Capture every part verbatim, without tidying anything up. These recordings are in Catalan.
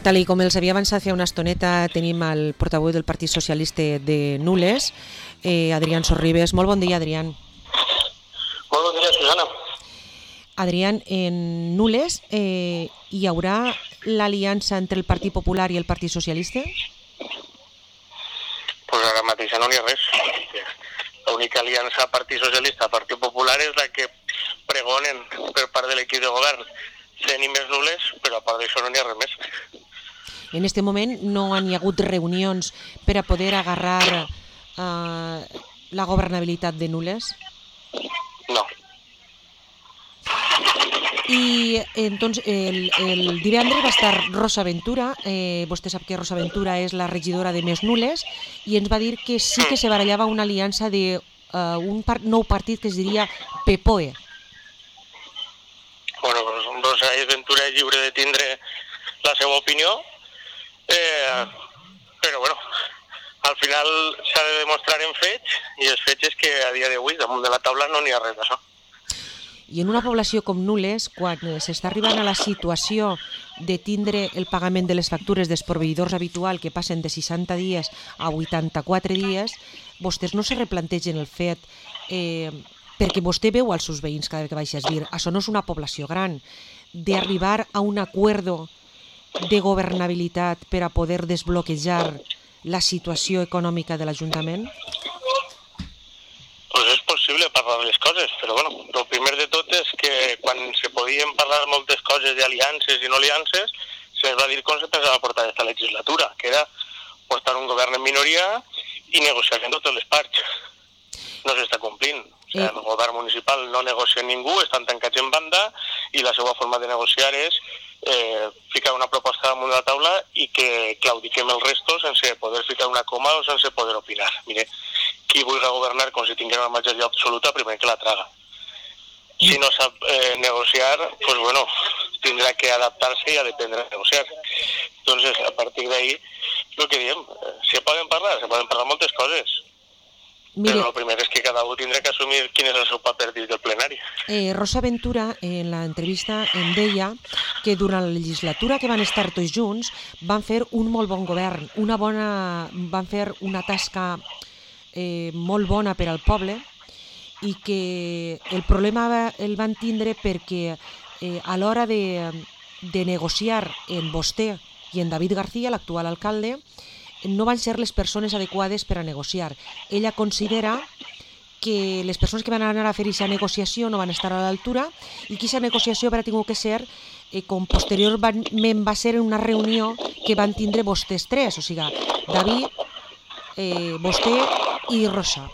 Tal i com els havia avançat fa una estoneta, tenim el portaveu del Partit Socialista de Nules, eh, Adrián Sorribes. Molt bon dia, Adrián. Molt bon dia, Susana. Adrián, en Nules eh, hi haurà l'aliança entre el Partit Popular i el Partit Socialista? Pues ara mateix no n'hi ha res. L'única aliança Partit Socialista-Partit Popular és la que pregonen per part de l'equip de govern fent-hi més Nules, però a part d'això no n'hi ha res més. En este moment no han hi hagut reunions per a poder agarrar eh, la governabilitat de Nules? No. I doncs el, el divendres va estar Rosa Ventura, eh, vostè sap que Rosa Ventura és la regidora de Més Nules, i ens va dir que sí que se barallava una aliança d'un uh, part, nou partit que es diria P P O E. Bueno, doncs Rosa Ventura és lliure de tindre la seva opinió, eh, però bueno, al final s'ha de demostrar en fets, i els fets és que a dia d'avui damunt de la taula no n'hi ha res d'això. I en una població com Nules, quan s'està arribant a la situació de tindre el pagament de les factures dels proveïdors habitual que passen de seixanta dies a vuitanta-quatre dies, vostès no se replantegen el fet, eh, perquè vostè veu als seus veïns cada vegada que baixes dir, això no és una població gran, d'arribar a un acuerdo de governabilitat per a poder desbloquejar la situació econòmica de l'Ajuntament? Pues és possible parlar de les coses, però bueno, el primer de tot és que quan se podien parlar moltes coses d'aliances i no aliances, se'ns va dir com se pensava portar aquesta legislatura, que era portar un govern en minoria i negociar amb totes les parts. No s'està complint. O sigui, el govern municipal no negocia amb ningú, estan tancats en banda i la seva forma de negociar és eh, ficar una proposta damunt de la taula i que claudiquem el resto sense poder ficar una coma o sense poder opinar. Mire, qui vulgui governar com si tingués una majoria absoluta, primer que la traga. Si no sap eh, negociar, pues bueno, tindrà que adaptar-se i ha d'aprendre a negociar. Entonces, a partir d'ahí, el que diem, se poden parlar, se poden parlar moltes coses. Mire, però el primer és que cada un tindrà que assumir quin és el seu paper dins del plenari. Eh, Rosa Ventura, en l'entrevista, em deia que durant la legislatura que van estar tots junts van fer un molt bon govern, una bona, van fer una tasca eh, molt bona per al poble, i que el problema el van tindre perquè eh, a l'hora de, de negociar en vostè i en David García, l'actual alcalde, no van ser les persones adequades per a negociar. Ella considera que les persones que van anar a fer aquesta negociació no van estar a l'altura i que aquesta negociació haurà tingut que ser eh, com posteriorment va ser en una reunió que van tindre vostès tres, o sigui, David, eh, vostè i Rosa.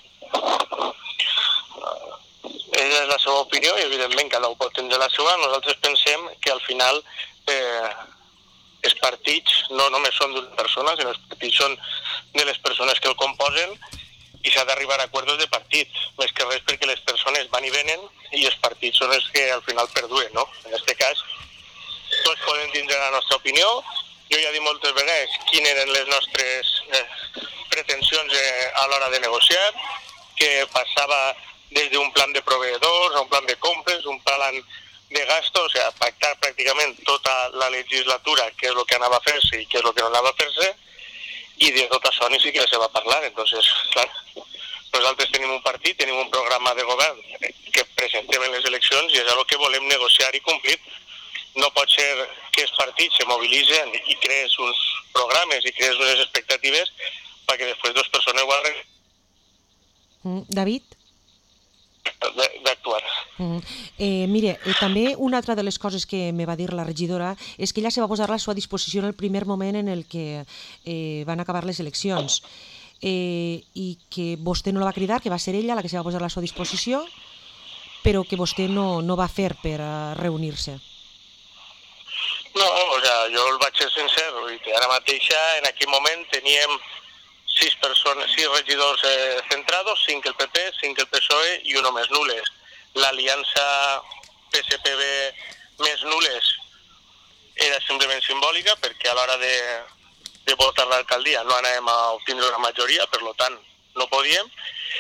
Ella és la seva opinió i evidentment cada un pot tindre la seva. Nosaltres pensem que al final eh, els partits no només són d'una persona, sinó els partits són de les persones que el composen i s'ha d'arribar a acords de partit, més que res perquè les persones van i venen i els partits són els que al final perduen, no? En aquest cas, tots poden tindre la nostra opinió. Jo ja he dit moltes vegades quines eren les nostres eh, pretensions eh, a l'hora de negociar, que passava des d'un plan de proveïdors a un plan de compres, un plan de gasto, o sea, pactar pràcticament tota la legislatura què és el que anava a fer-se i què és el que no anava a fer-se, i de tot això ni siquiera se va parlar. Entonces, clar, nosaltres tenim un partit, tenim un programa de govern que presentem en les eleccions i és el que volem negociar i complir. No pot ser que els partits se mobilitzen i crees uns programes i crees unes expectatives perquè després dues persones ho arreglen. Mm, David? d'actuar. Mm. Eh, mire, eh, també una altra de les coses que me va dir la regidora és que ella se va posar a la seva disposició en el primer moment en el que eh, van acabar les eleccions eh, i que vostè no la va cridar, que va ser ella la que se va posar a la seva disposició, però que vostè no, no va fer per uh, reunir-se. No, o sea, jo el vaig ser sincer, i ara mateixa en aquell moment teníem sis persones, sis regidors eh, centrados, cinc el P P, cinc el P S O E i uno més Nules. L'aliança P S P B més Nules era simplement simbòlica perquè a l'hora de, de votar l'alcaldia no anàvem a obtindre una majoria, per tant no podíem,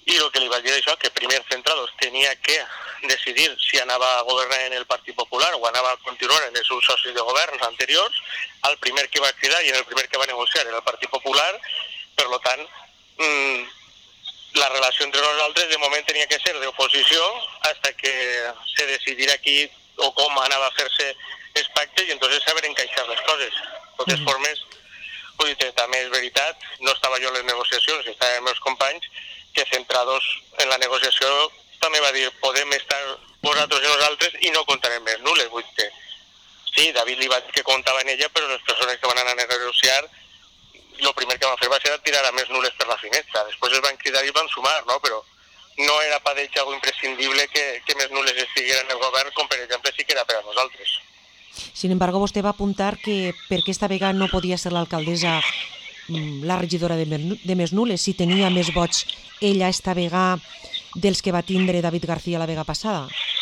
i el que li vaig dir això, que primer Centrados tenia que decidir si anava a governar en el Partit Popular o anava a continuar en els seus socis de governs anteriors. El primer que va cridar i el primer que va negociar era el Partit Popular, per tant, mmm, la relació entre nosaltres de moment tenia que ser d'oposició fins que se decidirà qui o com anava a fer-se els pactes i entonces saber encaixar les coses. De totes mm. formes, vull dir, també és veritat, no estava jo en les negociacions, estaven els meus companys, que Centrados en la negociació també va dir podem estar vosaltres i nosaltres i no comptarem més nules. Vull dir, sí, David li va dir que comptava en ella, però les persones que van anar a negociar el primer que van fer va ser tirar a més nules per la finestra. Després es van cridar i van sumar, no? Però no era per ells algo imprescindible que, que més nules estigueren en el govern, com per exemple sí que era per a nosaltres. Sin embargo, vostè va apuntar que per aquesta vegada no podia ser l'alcaldessa la regidora de, de més nules, si tenia més vots ella esta vegada dels que va tindre David García la vegada passada.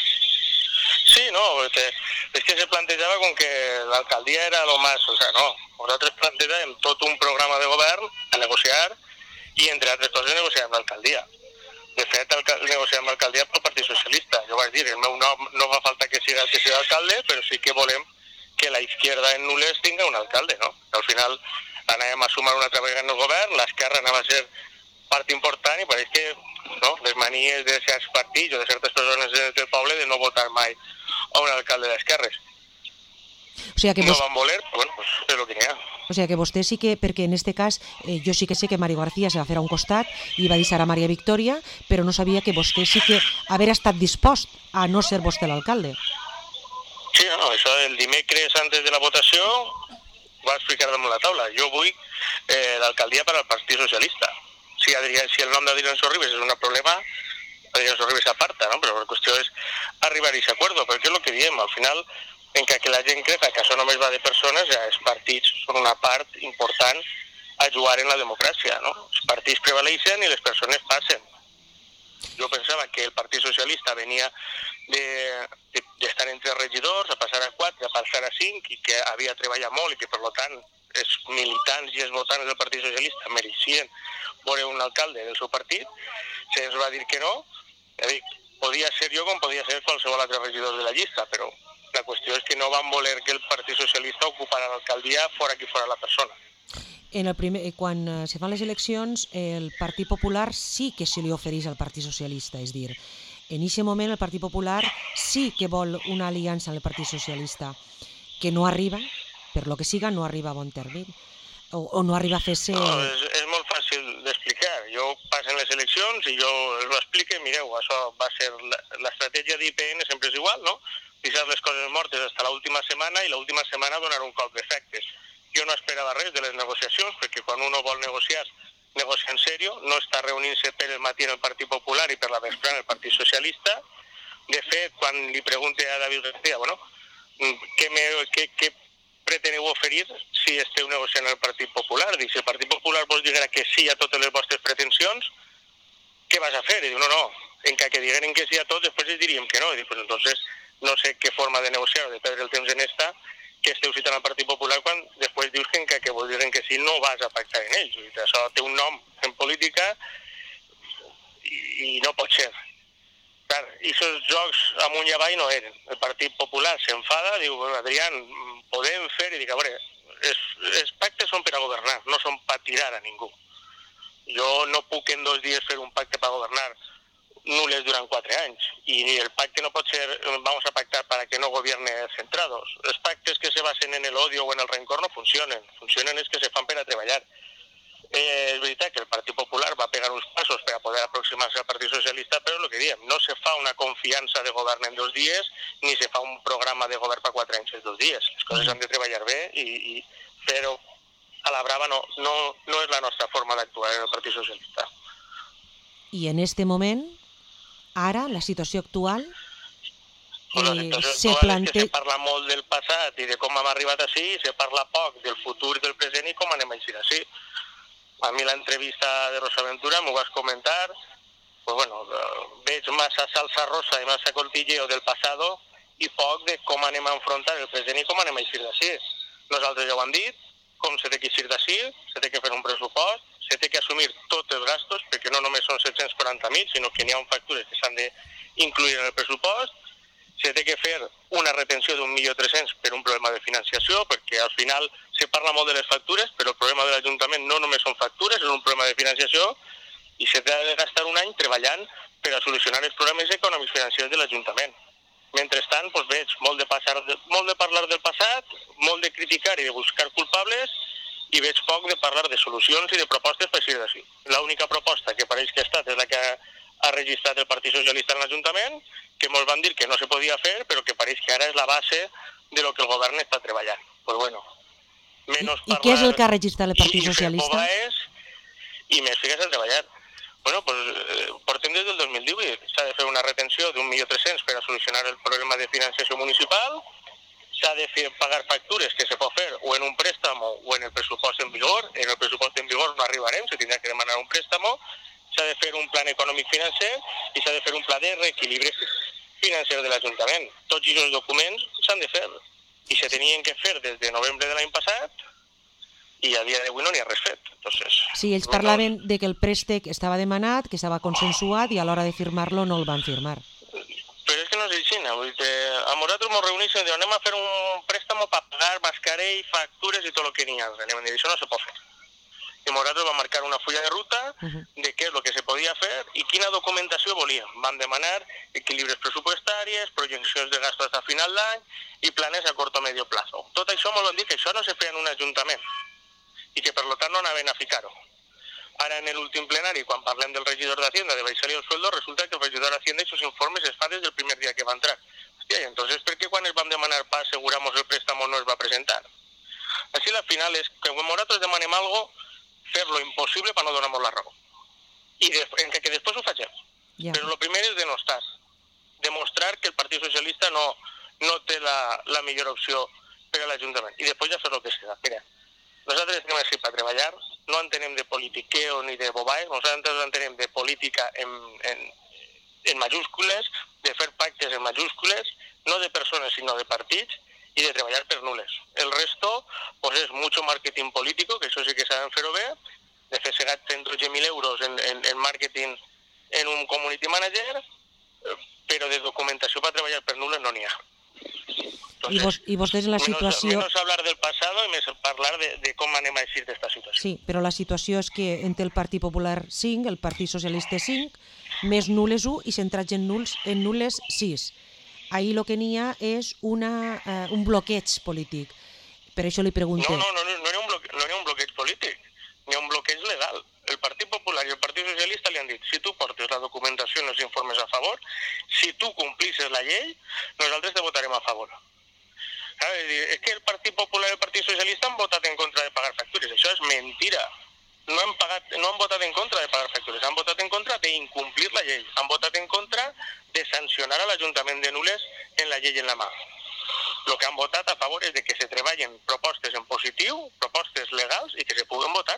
Sí, no, és que se plantejava com que l'alcaldia era lo más, o sea, no, nosaltres plantejàvem tot un programa de govern a negociar i entre altres coses negociàvem l'alcaldia. De fet, negociàvem l'alcaldia pel Partit Socialista. Jo vaig dir, el meu nom no fa falta que siga el que sigui alcalde, però sí que volem que la izquierda en nules tinga un alcalde, no? Al final anàvem a sumar una altra vegada en el govern, l'esquerra anava a ser part important i pareix que no, les manies de certs partits o de certes persones del poble de no votar mai a un alcalde d'esquerres. O sigui que no vos... van voler, però bueno, pues és el que n'hi ha. O sigui que vostè sí que, perquè en este cas eh, jo sí que sé que Mario García se va fer a un costat i va deixar a Maria Victòria, però no sabia que vostè sí que haver estat dispost a no ser vostè l'alcalde. Sí, no, això el dimecres antes de la votació va explicar damunt la taula. Jo vull eh, l'alcaldia per al Partit Socialista. Si, Adrià, si el nom d'Adrián Sorribes és un problema, Adrián Sorribes s'aparta, no? Però la qüestió és arribar a aquest acord, perquè és el que diem, al final, en que la gent crec que això només va de persones, ja els partits són una part important a jugar en la democràcia, no? Els partits prevaleixen i les persones passen. Jo pensava que el Partit Socialista venia d'estar de, de, entre regidors, a passar a quatre, a passar a cinc, i que havia treballat molt i que, per tant, els militants i els votants del Partit Socialista mereixien veure un alcalde del seu partit. Se'ns va dir que no. Dic, podia ser jo com podia ser qualsevol altre regidor de la llista, però la qüestió és que no van voler que el Partit Socialista ocupara l'alcaldia fora qui fora la persona. En el primer, quan se fan les eleccions, el Partit Popular sí que se li ofereix al Partit Socialista, és dir, en aquest moment el Partit Popular sí que vol una aliança amb el Partit Socialista, que no arriba, per lo que siga, no arriba a bon termini, o, o no arriba a fer-se... No, és, és molt fàcil d'explicar. Jo passen les eleccions i jo els ho explico, mireu, això va ser l'estratègia d'I P N, sempre és igual, no? Deixar les coses mortes fins a l'última setmana i l'última setmana donar un cop d'efectes. Jo no esperava res de les negociacions, perquè quan uno vol negociar, negocia en sèrio, no està reunint-se per el matí en el Partit Popular i per la vesprada en el Partit Socialista. De fet, quan li pregunte a David García, bueno, què, me, què, què preteneu oferir si esteu negociant el Partit Popular? Dic, si el Partit Popular vos diguera que sí a totes les vostres pretensions, què vas a fer? I diu, no, no, en que digueren que sí a tot, després els diríem que no. I dic, pues entonces no sé què forma de negociar o de perdre el temps en esta, que esteu citant al Partit Popular quan després dius que en que vos diuen que sí no vas a pactar en ells. I això té un nom en política i, i no pot ser. Clar, aquests jocs amunt i avall no eren. El Partit Popular s'enfada, diu, Adrián, podem fer? I dic, a veure, els, els pactes són per a governar, no són per tirar a ningú. Jo no puc en dos dies fer un pacte per governar nules durant quatre anys. I el pacte no pot ser, vamos a pactar para que no gobierne Centrados. Els pactes que se basen en el odio o en el rencor no funcionen. Funcionen els que se fan per a treballar. Eh, és veritat que el Partit Popular va pegar uns passos per a poder aproximar-se al Partit Socialista, però el que diem, no se fa una confiança de govern en dos dies, ni se fa un programa de govern per quatre anys en dos dies. Les coses han de treballar bé, i, i, però a la brava no, no, no és la nostra forma d'actuar en el Partit Socialista. I en este moment, ara, la situació actual, eh, la situació se actual plante... és que se parla molt del passat i de com hem arribat així, se parla poc del futur i del present i com anem a eixir així. A mi l'entrevista de Rosa Ventura m'ho vas comentar, pues bueno, veig massa salsa rosa i massa cotilleo del passado i poc de com anem a enfrontar el present i com anem a eixir d'ací. Nosaltres ja ho hem dit, com s'ha de eixir d'ací, s'ha de fer un pressupost, se té que assumir tots els gastos, perquè no només són set-cents quaranta mil, sinó que n'hi ha factures que s'han d'incluir en el pressupost, se té que fer una retenció d'un milió tres-cents per un problema de financiació, perquè al final se parla molt de les factures, però el problema de l'Ajuntament no només són factures, és un problema de financiació, i se té de gastar un any treballant per a solucionar els problemes econòmics financers de l'Ajuntament. Mentrestant, doncs veig molt de, passar, molt de parlar del passat, molt de criticar i de buscar culpables, i veig poc de parlar de solucions i de propostes per així d'ací. L'única proposta que pareix que ha estat és la que ha registrat el Partit Socialista en l'Ajuntament, que ens van dir que no se podia fer, però que pareix que ara és la base de lo que el govern està treballant. Pues bueno, menos I, I què és el que ha registrat el Partit Socialista? I, i més fiques a treballar. Bueno, pues, eh, portem des del dos mil divuit. S'ha de fer una retenció d'un milió tres-cents per a solucionar el problema de financiació municipal, s'ha de fer, pagar factures que se pot fer o en un préstamo o en el pressupost en vigor. En el pressupost en vigor no arribarem, se tindrà que demanar un préstamo, s'ha de fer un plan econòmic financer i s'ha de fer un pla de reequilibri financer de l'Ajuntament. Tots aquests documents s'han de fer i se tenien que fer des de novembre de l'any passat i a dia d'avui no n'hi ha res fet. Entonces, sí, ells parlaven de que el préstec estava demanat, que estava consensuat i a l'hora de firmar-lo no el van firmar. Però és que no és així, vull dir, a nosaltres ens reunís i diuen anem a fer un préstamo per pagar mascarell, factures i tot el que n'hi ha. Anem a dir, això no se pot fer. I nosaltres vam marcar una fulla de ruta de què és el que se podia fer i quina documentació volíem. Vam demanar equilibris pressupostaris, projeccions de gastos a final d'any i planes a curt o medio plazo. Tot això ens van dir que això no se feia en un ajuntament i que per tant no anaven a ficar-ho. Ara en l'últim plenari, quan parlem del regidor d'Hacienda de baixar-li el sueldo, resulta que el regidor d'Hacienda i els informes es fa des del primer dia que va entrar. Hòstia, i entonces per què quan es vam demanar para aseguramos el préstamo no es va presentar? Així al final és que quan nosaltres demanem algo, fer lo impossible per no donar-nos la raó. I de, en que, que després ho facem. Yeah. Però el primer és denostar. Demostrar que el Partit Socialista no, no té la, la millor opció per a l'Ajuntament. I després ja fer el que serà. Mira, nosaltres estem així per treballar, no entenem de politiqueo ni de bobaes, nosaltres entenem de política en, en, en majúscules, de fer pactes en majúscules, no de persones sinó de partits, i de treballar per nules. El resto pues, és mucho marketing político, que això sí que saben fer-ho bé, de fer segat cent dotze mil euros en, en, en marketing en un community manager, però de documentació per treballar per nules no n'hi ha. Entonces, I, vos, I vostès en la situació... Menos, menos hablar del passado i més parlar de, de com anem a eixir d'esta situació. Sí, però la situació és que entre el Partit Popular cinc, el Partit Socialista cinc, més nules u i centrats en, nuls, en nules sis. Ahí el que n'hi ha és una, uh, un bloqueig polític. Per això li pregunto... No, no, no, no, no hi ha un bloqueig, no hi ha un bloqueig polític, ni un bloqueig legal. El Partit Popular i el Partit Socialista li han dit si tu portes la documentació i els informes a favor, si tu complisses la llei, nosaltres te votarem a favor. És que el Partit Popular i el Partit Socialista han votat en contra de pagar factures. Això és mentira. No han, pagat, no han votat en contra de pagar factures, han votat en contra d'incomplir la llei, han votat en contra de sancionar a l'Ajuntament de Nules en la llei en la mà. El que han votat a favor és de que se treballen propostes en positiu, propostes legals i que se puguen votar.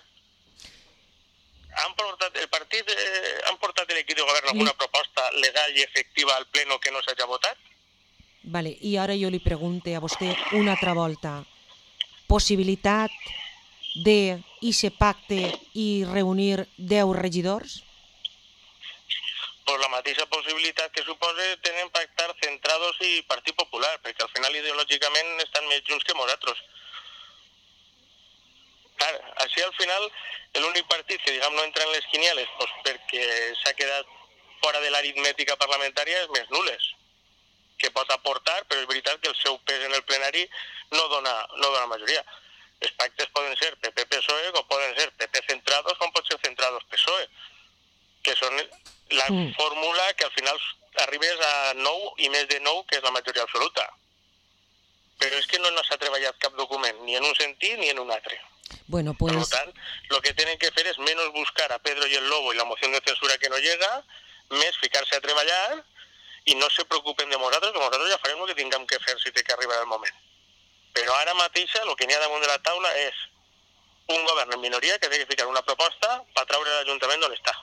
Han portat, el partit, eh, han portat l'equip de govern alguna proposta legal i efectiva al pleno que no s'hagi votat? Vale, i ara jo li pregunto a vostè una altra volta. Possibilitat de ixe pacte i reunir deu regidors? Pues la mateixa possibilitat que suposa tenen pactar Centrados i Partit Popular, perquè al final ideològicament estan més junts que nosaltres. Clar, així al final l'únic partit que diguem no entra en les quinieles pues perquè s'ha quedat fora de l'aritmètica parlamentària és més Nules, que pot aportar, però és veritat que el seu pes en el plenari no dona, no dona majoria. Els pactes poden ser P P P S O E, com poden ser P P Centrados, com pot ser Centrados P S O E, que són la mm. fórmula que al final arribes a nou i més de nou, que és la majoria absoluta. Però és que no s'ha treballat cap document, ni en un sentit ni en un altre. Bueno, pues... Per tant, el que tenen que fer és menys buscar a Pedro y el Lobo i la moció de censura que no llega, més ficar-se a treballar i no se preocupen de nosaltres, que nosaltres ja farem el que tinguem que fer si té que arribar el moment. Però ara mateixa el que n'hi ha damunt de la taula és un govern en minoria que té que ficar una proposta per traure l'Ajuntament d'on està.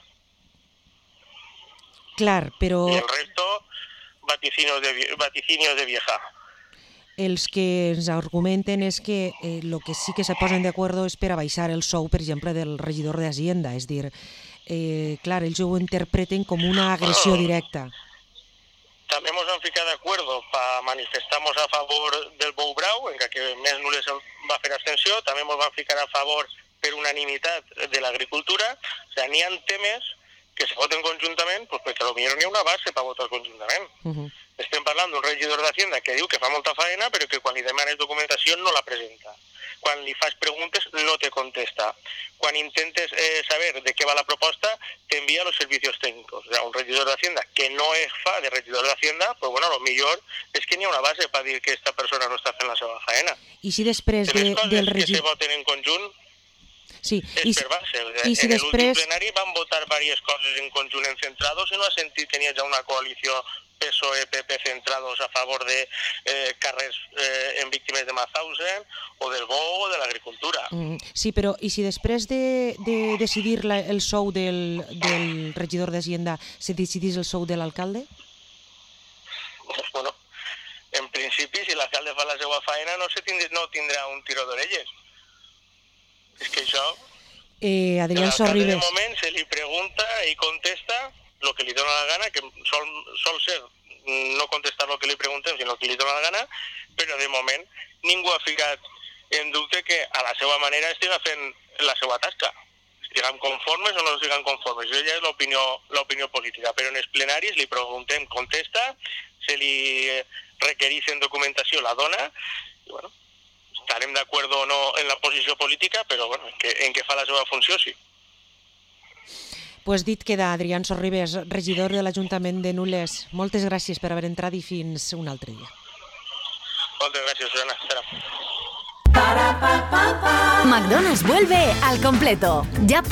Clar, però... I el resto, vaticinios de, vaticinios de vieja. els que ens argumenten és que eh, lo que sí que se posen d'acord és per a baixar el sou, per exemple, del regidor d'Hacienda. És dir, eh, clar, ells ho interpreten com una agressió directa. També ens vam ficar d'acord per manifestar-nos a favor del Bou Brau, en què més nules va fer abstenció, també ens vam ficar a favor per unanimitat de l'agricultura. O sigui, n'hi ha temes que se voten conjuntament doncs perquè potser n'hi ha una base per votar conjuntament. Uh -huh. Estem parlant d'un regidor d'Hacienda que diu que fa molta feina, però que quan li demanes documentació no la presenta. Quan li fas preguntes no te contesta. Quan intentes eh, saber de què va la proposta, t'envia a los servicios técnicos. O sea, un regidor d'Hacienda que no es fa de regidor d'Hacienda, pues bueno, lo millor és que n'hi ha una base per dir que aquesta persona no està fent la seva feina. I si després de, de del regidor... que se regidor... voten en conjunt, sí. és I, per base. O sea, i si en després... l'últim plenari van votar diverses coses en conjunt en Centrados i no ha sentit que n'hi hagi una coalició P S O E P P Centrados a favor de eh, carrers eh, en víctimes de Mauthausen o del Bou o de l'agricultura. Mm, sí, però i si després de, de decidir la, el sou del, del regidor d'Hacienda se decidís el sou de l'alcalde? Pues bueno, en principi, si l'alcalde fa la seva feina, no, se tindrà, no tindrà un tiro d'orelles. És que això... Eh, Adrián Sorribes. Sorribes. De moment se li pregunta i contesta lo que li dona la gana, que sol, sol ser no contestar lo que li preguntem, sinó que li dona la gana, però de moment ningú ha ficat en dubte que a la seva manera estiga fent la seva tasca. Estiguen conformes o no estiguen conformes. Això ja és l'opinió l'opinió política, però en els plenaris li preguntem, contesta, se li requereix en documentació, la dona, i bueno, estarem d'acord o no en la posició política, però bueno, en que, en que fa la seva funció, sí. Pues dit queda Adrián Sorribes, regidor de l'Ajuntament de Nules. Moltes gràcies per haver entrat i fins un altre dia. Moltes gràcies, Susana. McDonald's vuelve al completo. Ya